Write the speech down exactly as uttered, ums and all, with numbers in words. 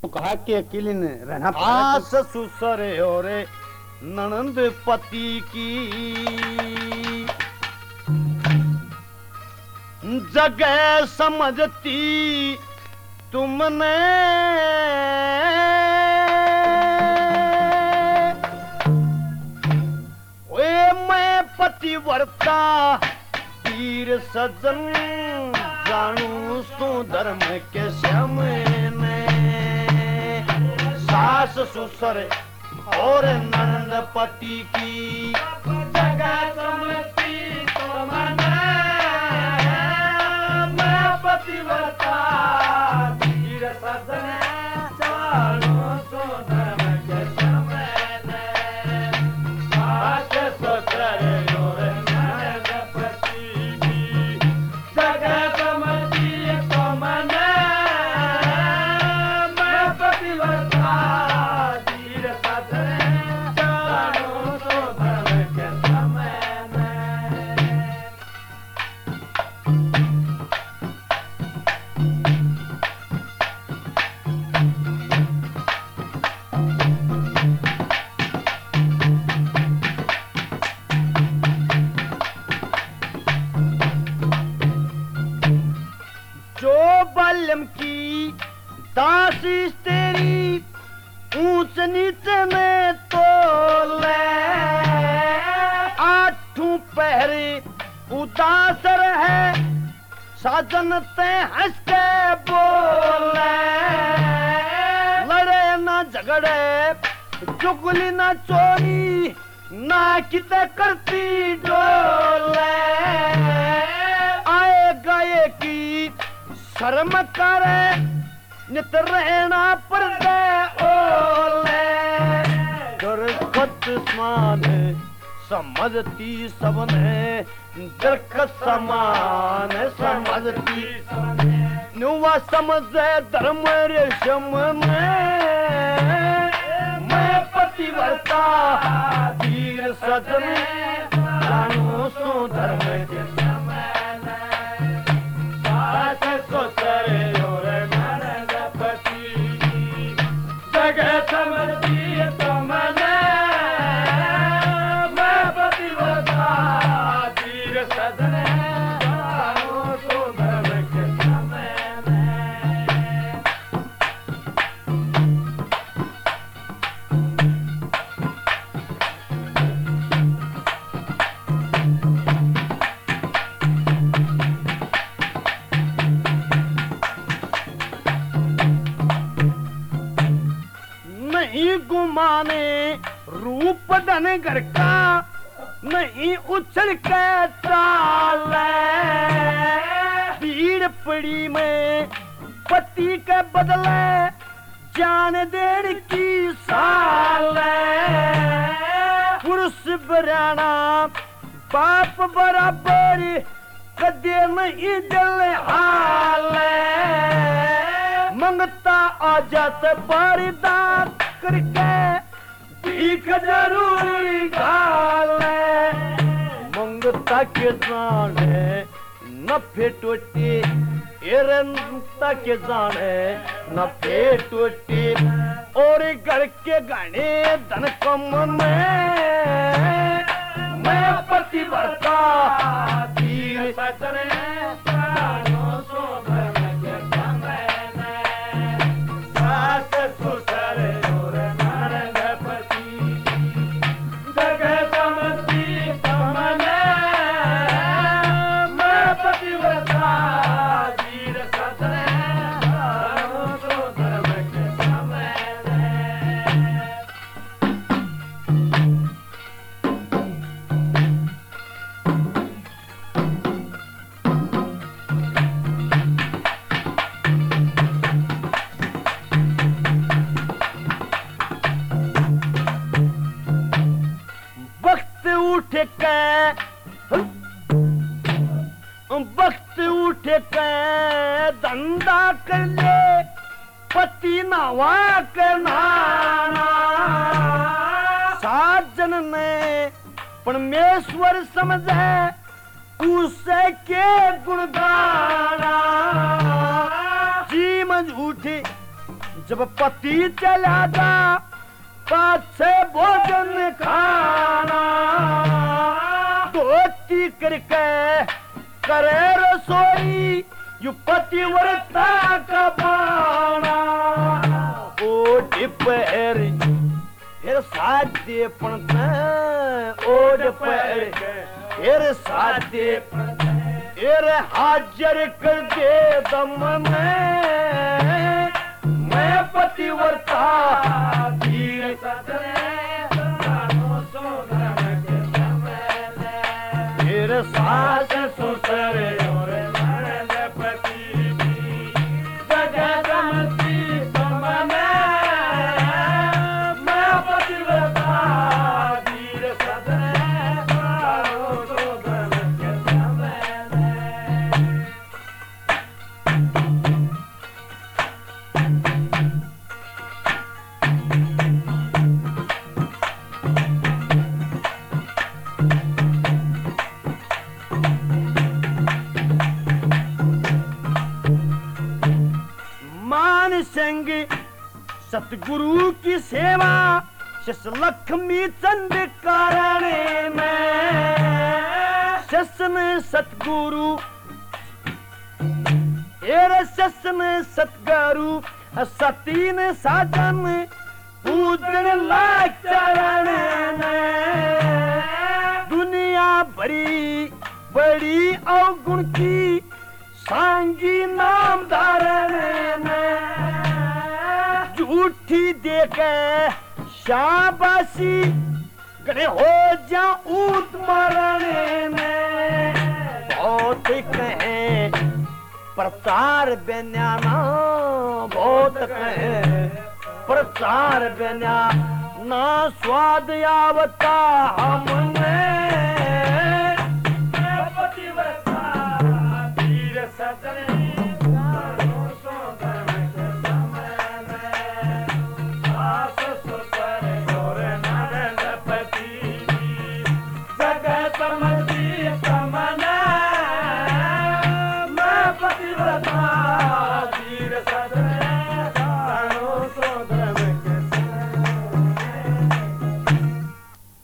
तो कहा कि अकेले ने रहना पड़ा। ससुर और ननंद पति की जगह समझती तुमने, ओए मैं पतिव्रता वीर सजन जानू सुधर्म के श्यामने। सास ससुर और नंद पति की जगह समझती तुमने, मैं पतिव्रता वीर सजन जानू सुधर्म के श्यामने। सास ससुर और नंद पति की जगह समझती तुमने, मैं पतिव्रता वीर सजन जानू सुधर्म के श्यामने। जो बाल्यम की दासी तेरी ऊंच नीचे में तोले, आठों पहरी उदास रहे साजन ते हंस के बोले। लड़े ना झगड़े चुगली ना चोरी ना किते करती डोले। आए गए की शर्म करे नित रहना पर्दे ओले। दरखत समान समझती सबने, दरखत समान समझती सबने। नुआ समझे धर्म रेशम में, मैं पतिव्रता वीर सजन जानू सुधर्म के श्यामने। सास ससुर और ननद पति की जगह समझती तुमने, मैं पतिव्रता वीर सजन जानू सुधर्म के श्यामने। नहीं गुमाने रूप धन घर का, नहीं उछल के चाले। भीड़ पड़ी में पति के बदले जान देने की साले। पुरुष बराना बाप बराबर कदे नहीं जल हाले। मंगता आ जाते बारिदार करके भीख जरूरी गाले। मंगता के जाने न फेटोटी एरंता के जाने न फेटोटी। और घर के गाने धन कम में, मैं पतिव्रता वीर सजन जानू सुधर्म के श्यामने। सास ससुर और ननद पति जगह समझती तुमने, मैं पतिव्रता वीर सजन जानू सुधर्म के श्यामने। उठ के वक्त उठ के धंधा कर ले, पति नवा के नाना। साजन ने परमेश्वर समझे उसे के गुण गाना। जी मज उठी जब पति चला जा पाछे भोजन खाना धोती करके करे रसोई यू पतिव्रता का बाना ओढ़ पैर फिर साधे पण ओढ़ पैर फिर साधे फिर हाजिर कर दे दम में मैं पतिव्रता धीर फिर सास ससुर सतगुरु की सेवा शिष लक्ष्मी चंद कारण में शसन सतगुरु एर शसन सतगुरु सतीन साजन पूजन लाख चरण में दुनिया बड़ी बड़ी अवगुण की सांगी नाम धारण में झूठी देके शाबाशी करे हो जा ऊट मरने में बहुत कहे प्रचार बेन्याना बहुत कहे प्रचार बेन्या ना स्वाद आवता हमने